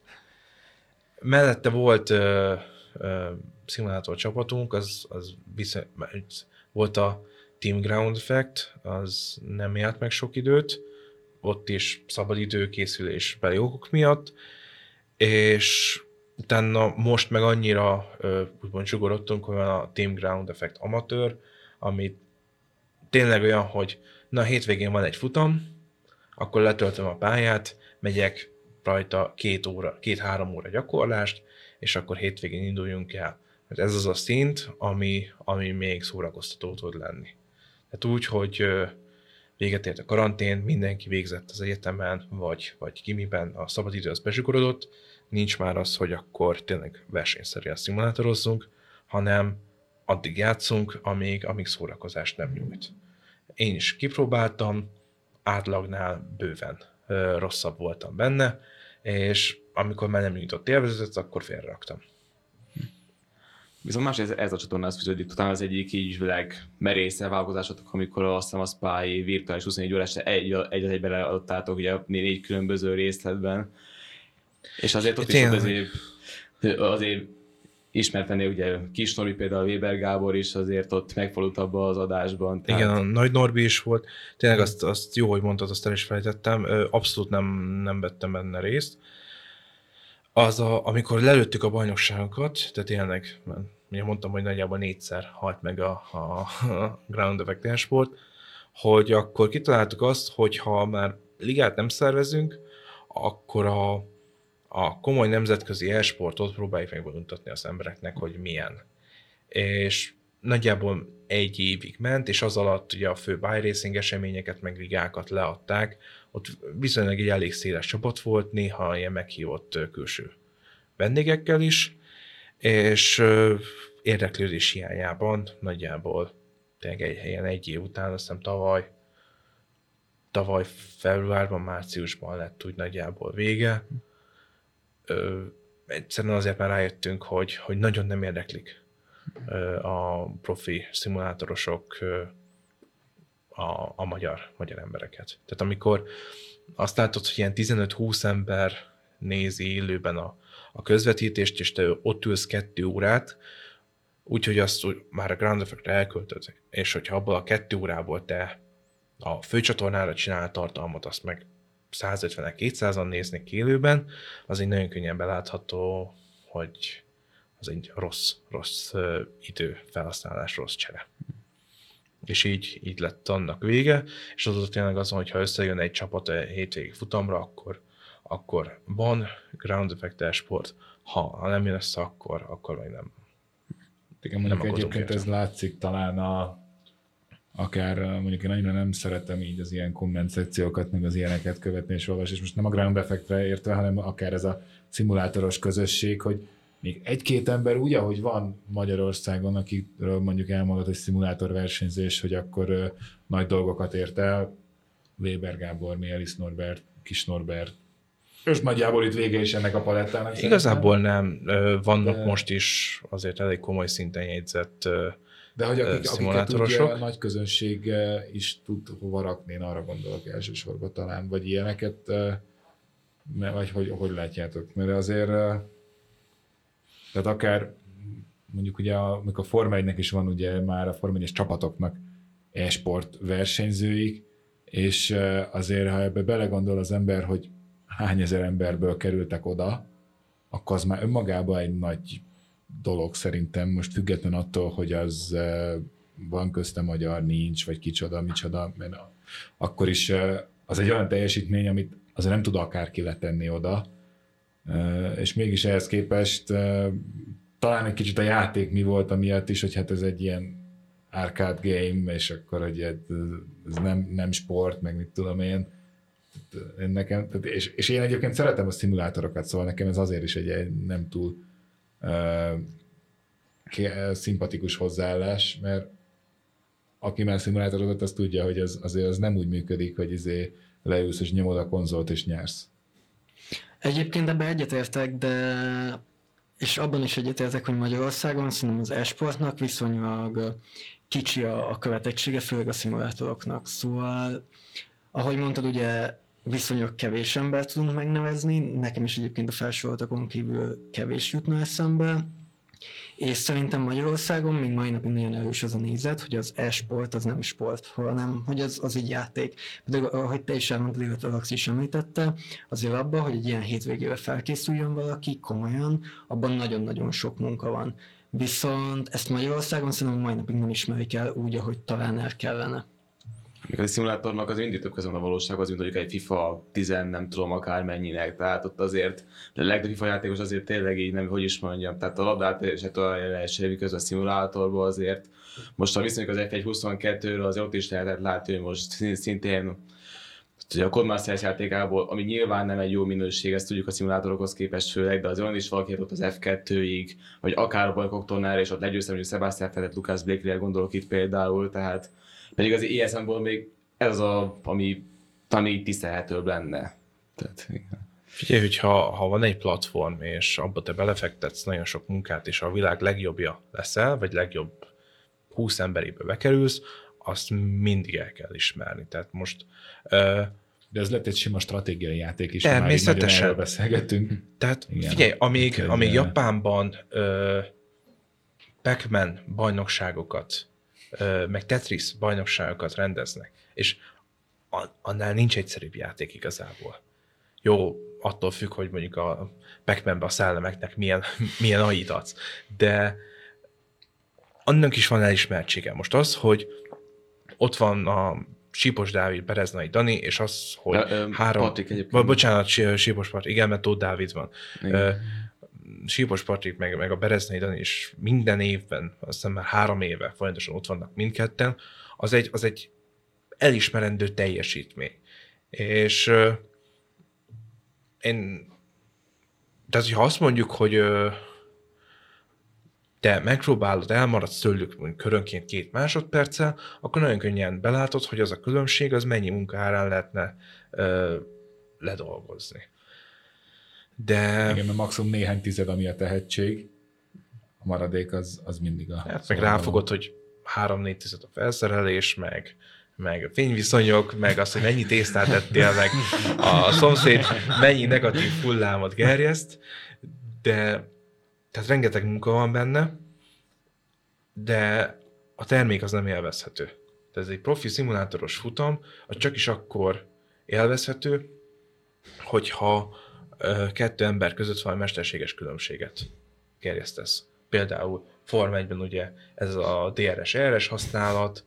Mellette volt ö, ö, szimulátor csapatunk, az, az viszont, volt a Team Ground Effect, az nem járt meg sok időt, ott is szabadidő készülésbeli okok miatt, és utána most meg annyira ö, úgymond zsugorodtunk, hogy van a Team Ground Effect amatőr, ami tényleg olyan, hogy na hétvégén van egy futam, akkor letöltöm a pályát, megyek rajta két óra, két-három óra gyakorlást, és akkor hétvégén induljunk el. Ez az a szint, ami, ami még szórakoztató tud lenni. Tehát úgy, hogy véget ért a karantén, mindenki végzett az egyetemen, vagy, vagy gimiben, a szabadidő az bezsugorodott, nincs már az, hogy akkor tényleg versenyszerűen szimulátorozzunk, hanem addig játszunk, amíg, amíg szórakozást nem nyújt. Én is kipróbáltam, átlagnál bőven ö, rosszabb voltam benne, és amikor már nem nyújtott élvezetet, akkor félreraktam. Viszont más ez, ez a csatornához fűződik, talán az egyik így legmerészebb vállalkozásotok, amikor azt hiszem a Spy virtuális huszonnégy órás egy, egy az egyben adtátok ugye négy különböző részletben. És azért ott is ott azért, azért ismertené ugye Kis Norbi, például Weber Gábor is azért ott megfordult abba az adásban. Tehát... Igen, a Nagy Norbi is volt. Tényleg azt, azt jó, hogy mondtad, azt el is felejtettem. Abszolút nem, nem vettem benne részt. Az, a, amikor lelőttük a bajnokságokat, tehát tényleg, ugye mondtam, hogy nagyjából négyszer halt meg a, a, a Ground Effect e-sport, hogy akkor kitaláltuk azt, hogy ha már ligát nem szervezünk, akkor a, a komoly nemzetközi e-sportot próbáljuk megmutatni az embereknek, hogy milyen. És nagyjából egy évig ment, és az alatt ugye a fő iRacing eseményeket, meg ligákat leadták. Ott viszonylag egy elég széles csapat volt, néha ilyen meghívott külső vendégekkel is, és érdeklődés hiányában nagyjából tényleg egy helyen egy év után, azt hiszem tavaly, tavaly februárban, márciusban lett úgy nagyjából vége. Ö, egyszerűen azért már rájöttünk, hogy, hogy nagyon nem érdeklik a profi szimulátorosok a, a magyar, magyar embereket. Tehát amikor azt látod, hogy ilyen tizenöt-húsz ember nézi élőben a, a közvetítést, és te ott ülsz kettő órát, úgyhogy azt úgy, már a Ground Effect-re elköltöd, és hogyha abból a kettő órából te a főcsatornára csinál tartalmat, azt meg százötven-kétszázan néznek élőben, az egy nagyon könnyen belátható, hogy az egy rossz, rossz uh, idő felhasználás, rossz csere. És így, így lett annak vége, és az tényleg azon, hogyha összejön egy csapat a hétvégi futamra, akkor, akkor van Ground Effect e-sport, ha, ha nem jön össze, akkor, akkor meg nem. Igen, mondjuk nem egyébként ez látszik talán a, akár mondjuk én annyira nem szeretem így az ilyen komment szekciókat, meg az ilyeneket követni és olvasni, és most nem a Ground Effect-re értve, hanem akár ez a szimulátoros közösség, hogy még egy-két ember úgy, ahogy van Magyarországon, akikről mondjuk elmondott, hogy szimulátor versenyzés, hogy akkor ö, nagy dolgokat ért el, Weber Gábor, Mielis Norbert, Kis Norbert, és nagyjából itt vége is ennek a palettának. Igazából nem. Vannak de... most is azért elég komoly szinten jegyzett de hogy akik, akiket ugye a nagy közönség is tud hova rakni, én arra gondolok elsősorban talán, vagy ilyeneket, vagy hogy, hogy látjátok, mert azért tehát akár mondjuk ugye a, a Forma egynek is van ugye már a Forma egyes csapatoknak e-sport versenyzőik, és azért ha ebbe belegondol az ember, hogy hány ezer emberből kerültek oda, akkor az már önmagában egy nagy dolog szerintem, most független attól, hogy az van közte magyar, nincs, vagy kicsoda, micsoda, mert akkor is az egy olyan teljesítmény, amit azért nem tud akárki letenni oda, és mégis ehhez képest talán egy kicsit a játék mi volt amiatt is, hogy hát ez egy ilyen arcade game, és akkor hogy ez nem, nem sport, meg mit tudom én. Nekem, és, és én egyébként szeretem a szimulátorokat, szóval nekem ez azért is egy nem túl uh, szimpatikus hozzáállás, mert aki már szimulátorozott, az tudja, hogy ez, azért az nem úgy működik, hogy izé leülsz és nyomod a konzolt és nyersz. Egyébként ebben egyetértek, de és abban is egyetértek, hogy Magyarországon szerintem az e-sportnak viszonylag kicsi a, a követettsége, főleg a szimulátoroknak. Szóval, ahogy mondtad, ugye viszonylag kevés embert tudunk megnevezni, nekem is egyébként a felsoroltakon kívül kevés jutna eszembe, és szerintem Magyarországon még mai napig nagyon erős az a nézet, hogy az e-sport az nem sport, hanem hogy az, az egy játék. De ahogy te is elmondtad, illetve Lax is említette, azért abban, hogy egy ilyen hétvégére felkészüljön valaki komolyan, abban nagyon-nagyon sok munka van. Viszont ezt Magyarországon szerintem mai napig nem ismerik el úgy, ahogy talán el kellene. A szimulátornak az indítók közön a valóság az, mint mondjuk egy FIFA tíz, nem tudom akármennyinek, tehát ott azért a legtöbb FIFA játékos azért tényleg így nem, hogy is mondjam, tehát a labdát és a lehetőség közben a szimulátorban azért. Most ha viszonylag az ef egy huszonkettőről azért ott is lehetett látni, hogy most szintén ugye a Codemasters játékából, ami nyilván nem egy jó minőség, ezt tudjuk a szimulátorokhoz képest főleg, de az olyan is valaki ott az ef kettőig, vagy akár a bajnokok tornára, és ott legyőztem, hogy Sebastian Vettel, Lucas Blakely-re gondolok itt például, tehát pedig az ilyen szempontból még ez az, a, ami talán így tisztelhetőbb lenne. Tehát, igen. Figyelj, hogy ha, ha van egy platform, és abba te belefektetsz nagyon sok munkát, és a világ legjobbja leszel, vagy legjobb húsz emberébe bekerülsz, azt mindig el kell ismerni. Tehát most... Uh, De ez lett egy sima stratégiai játék is, természetesen. Már erről beszélgettünk. Tehát igen. Figyelj, amíg, okay, amíg de... Japánban uh, Pac-Man bajnokságokat, uh, meg Tetris bajnokságokat rendeznek, és annál nincs egyszerűbb játék igazából. Jó, attól függ, hogy mondjuk a Pac-Man-be a szellemeknek milyen, milyen ait adsz, de annak is van elismertsége. Most az, hogy ott van a Sípos Dávid, Bereznai Dani, és az, hogy ja, ö, három... Patrik egyébként. Bocsánat, Sípos Patrik, igen, mert Tóth Dávid van. Igen. Sípos Patrik, meg, meg a Bereznai Dani is minden évben, azt hiszem már három éve folyamatosan ott vannak mindketten, az egy, az egy elismerendő teljesítmény. És uh, én, tehát, hogyha azt mondjuk, hogy uh, te megpróbálod, elmaradsz tőlük mondjuk körönként két másodperccel, akkor nagyon könnyen belátod, hogy az a különbség, az mennyi munka árán lehetne uh, ledolgozni. De... Igen, mert maximum néhány tized, ami a tehetség, a maradék az, az mindig a... Hát meg ráfogod, hogy három-négy tized a felszerelés, meg meg a fényviszonyok, meg az, hogy mennyi tésztát ettél, meg a szomszéd mennyi negatív hullámot gerjeszt, de tehát rengeteg munka van benne, de a termék az nem élvezhető. Tehát ez egy profi szimulátoros futam, az csak is akkor élvezhető, hogyha kettő ember között valami mesterséges különbséget gerjesztesz. Például Forma egyben ugye ez a dé er es er es használat,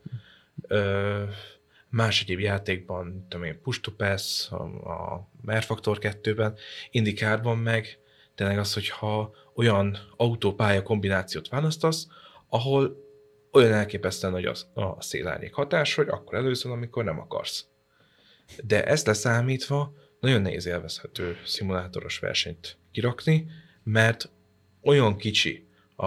más egyéb játékban, tudom én, Push to Pass, a R-Factor kettőben, IndyCarban meg tényleg az, hogyha olyan autópálya kombinációt választasz, ahol olyan elképesztően nagy az, a szélárnyék hatás, hogy akkor először, amikor nem akarsz. De ezt leszámítva nagyon nehéz élvezhető szimulátoros versenyt kirakni, mert olyan kicsi a,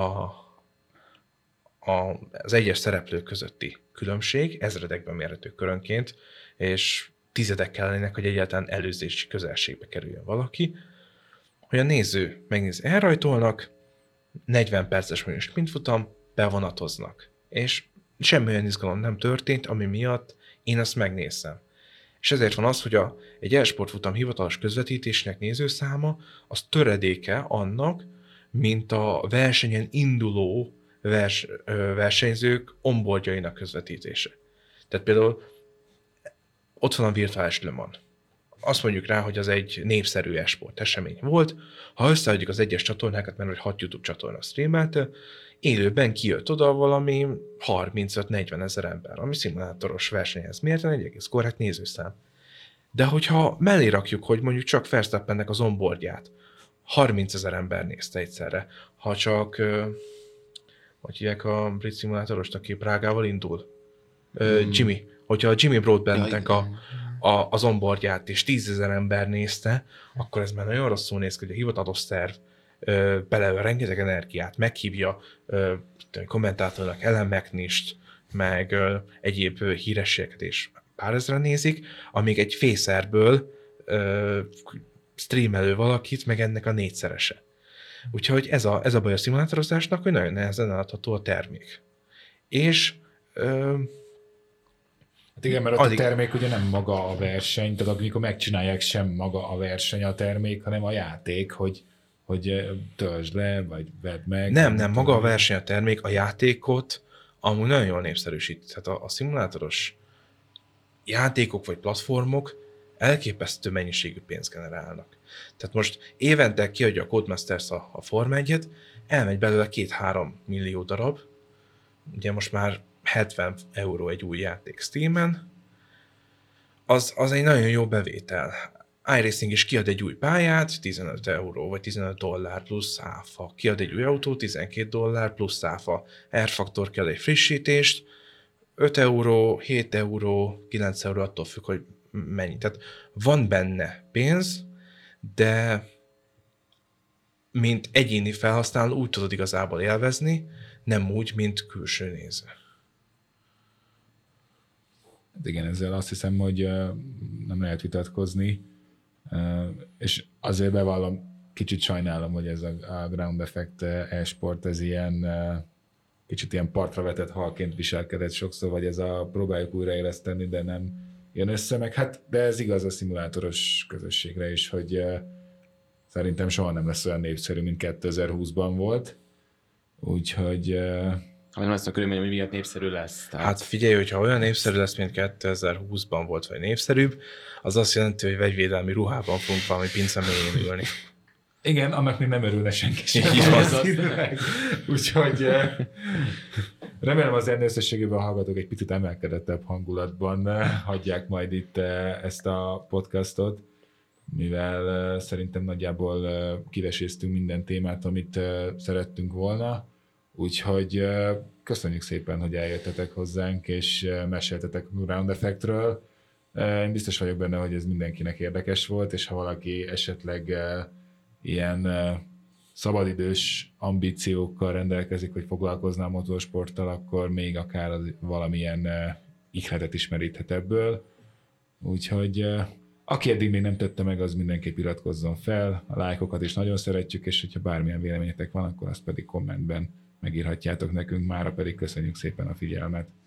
a, az egyes szereplők közötti különbség, ezredekben mérhető körönként, és tizedek kellenek, hogy egyáltalán előzési közelségbe kerüljön valaki, hogy a néző megnézi, elrajtolnak, negyven perces mondjuk sprintfutam, bevonatoznak. És semmi olyan izgalom nem történt, ami miatt én azt megnézem. És ezért van az, hogy a, egy e-sportfutam hivatalos közvetítésnek nézőszáma az töredéke annak, mint a versenyen induló vers, versenyzők onboardjainak közvetítése. Tehát például ott van a virtuális Le Mans. Azt mondjuk rá, hogy az egy népszerű e-sport esemény volt. Ha összeadjuk az egyes csatornákat, mert hogy hat YouTube csatorna streamelte, élőben kijött oda valami harmincöt-negyven ezer ember, ami szimulátoros versenyhez mérten egy egész korrekt nézőszám. De hogyha mellé rakjuk, hogy mondjuk csak Verstappennek az onboardját harmincezer ember nézte egyszerre, ha csak, hogy hívják a brit szimulátorost, aki Prágával indul, hmm. Jimmy, hogyha a Jimmy Broadbentnek a, a, az onboardját és tízezer ember nézte, akkor ez már nagyon rosszul néz ki, hogy a hivatalos szerv beleöl rengeteg energiát, meghívja ö, kommentátornak Ellen McNist, meg ö, egyéb ö, hírességeket, és pár ezeren nézik, amíg egy fészerből ö, streamelő valakit, meg ennek a négyszerese. Úgyhogy ez a, ez a baj a szimulátorozásnak, hogy nagyon nehezen eladható a termék. És ö, Hát igen, mert Addig... a termék ugye nem maga a verseny, tehát amikor megcsinálják sem maga a verseny a termék, hanem a játék, hogy, hogy töltsd le, vagy vedd meg. Nem, nem, maga a verseny a termék, a játékot amúgy nagyon jól népszerűsít. Tehát a, a szimulátoros játékok vagy platformok elképesztő mennyiségű pénzt generálnak. Tehát most évente kiadja a Codemasters a, a Form egyet, elmegy belőle két-három millió darab, ugye most már hetven euró egy új játék Steamen, az, az egy nagyon jó bevétel. iRacing is kiad egy új pályát, tizenöt euró, vagy tizenöt dollár plusz áfa. Kiad egy új autó, tizenkét dollár plusz áfa. R-Factor kiad egy frissítést, öt euró, hét euró, kilenc euró, attól függ, hogy mennyi. Tehát van benne pénz, de mint egyéni felhasználó úgy tudod igazából élvezni, nem úgy, mint külső néző. Igen, ezzel azt hiszem, hogy nem lehet vitatkozni, és azért bevallom, kicsit sajnálom, hogy ez a Ground Effect e-sport, ez ilyen kicsit ilyen partra vetett halként viselkedett sokszor, vagy ez a próbáljuk újraéleszteni, de nem jön össze, meg hát, de ez igaz a szimulátoros közösségre is, hogy szerintem soha nem lesz olyan népszerű, mint kétezer-húszban volt, úgyhogy Ha nem lesz a körülmény, hogy miatt népszerű lesz. Tehát... Hát figyelj, hogyha olyan népszerű lesz, mint kétezer-húszban volt, vagy népszerűbb, az azt jelenti, hogy vegyvédelmi ruhában fogunk valami pince mélyén ülni. Igen, annak még nem örülne senki sem. Úgyhogy remélem az ennél összességében a hallgatók egy picit emelkedettebb hangulatban hagyják majd itt ezt a podcastot, mivel szerintem nagyjából kiveséztünk minden témát, amit szerettünk volna. Úgyhogy köszönjük szépen, hogy eljöttetek hozzánk, és meséltetek a Ground Effectről. Én biztos vagyok benne, hogy ez mindenkinek érdekes volt, és ha valaki esetleg ilyen szabadidős ambíciókkal rendelkezik, hogy foglalkozna a motorsporttal, akkor még akár az valamilyen ihletet ismeríthet ebből. Úgyhogy aki eddig még nem tette meg, az mindenképp iratkozzon fel. A lájkokat is nagyon szeretjük, és hogyha bármilyen véleményetek van, akkor azt pedig kommentben megírhatjátok nekünk, mára pedig köszönjük szépen a figyelmet.